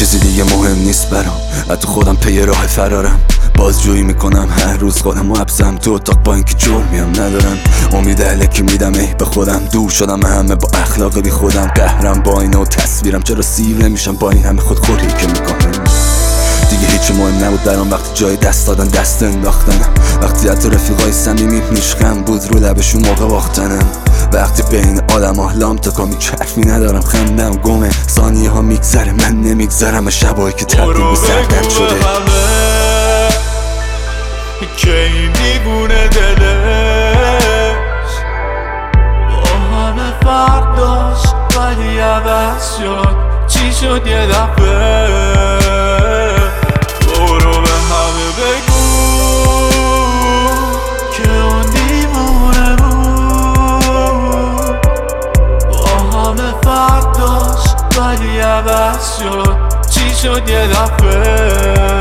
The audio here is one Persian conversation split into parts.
چیزی دیگه مهم نیست برام، از تو خودم پی راه فرارم. بازجویی میکنم هر روز خودم و حبسم تو اتاق با اینکه جرمیم ندارم. امید الکی میدم به خودم، دور شدم همه با اخلاق بی خودم. قهرم با اینه و تصویرم، چرا سیر نمیشم با این همه خودخوری که میکنم. دیگه هیچی مهم نبود برام وقتی جای دست دادن دست انداختنم. وقتی حتی رفیقای صمیمی نیشخم بود رو لبشون موقع باختنم. وقتی بین آدم ها لام تکامی حرفی ندارم، خندم گمه، ثانیه ها میگذره من نمیگذرم. شبایی که تبدیل به سردرد شده که این دیوونه دلش با همه فرق داشت ولی عوض شد. چی شد یه دفعه؟ برو به همه بگو که اون دیوونه بود. با همه فرق داشت ولی عوض شد. چی شد یه دفعه؟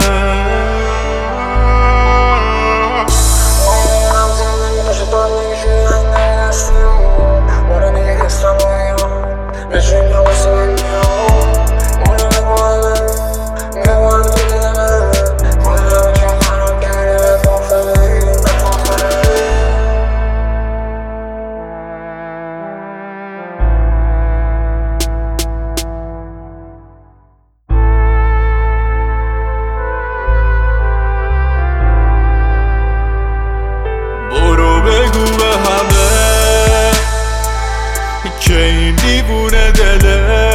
بگو به همه که این دیوونه دلش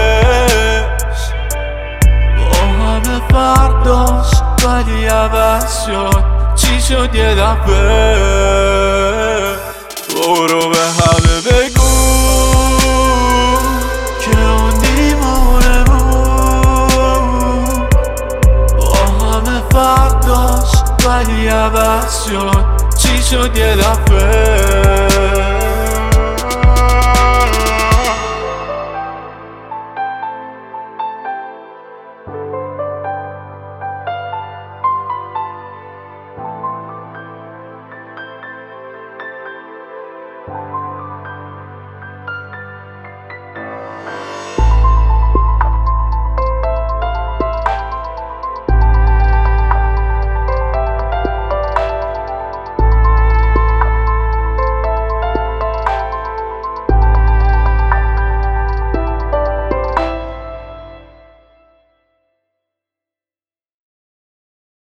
با همه فرق داشت ولی عوض شد. چی شد یه دفعه؟ برو به همه بگو که اون دیوونه بود. با همه فرق داشت ولی عوض شد. چی شد یه دفعه؟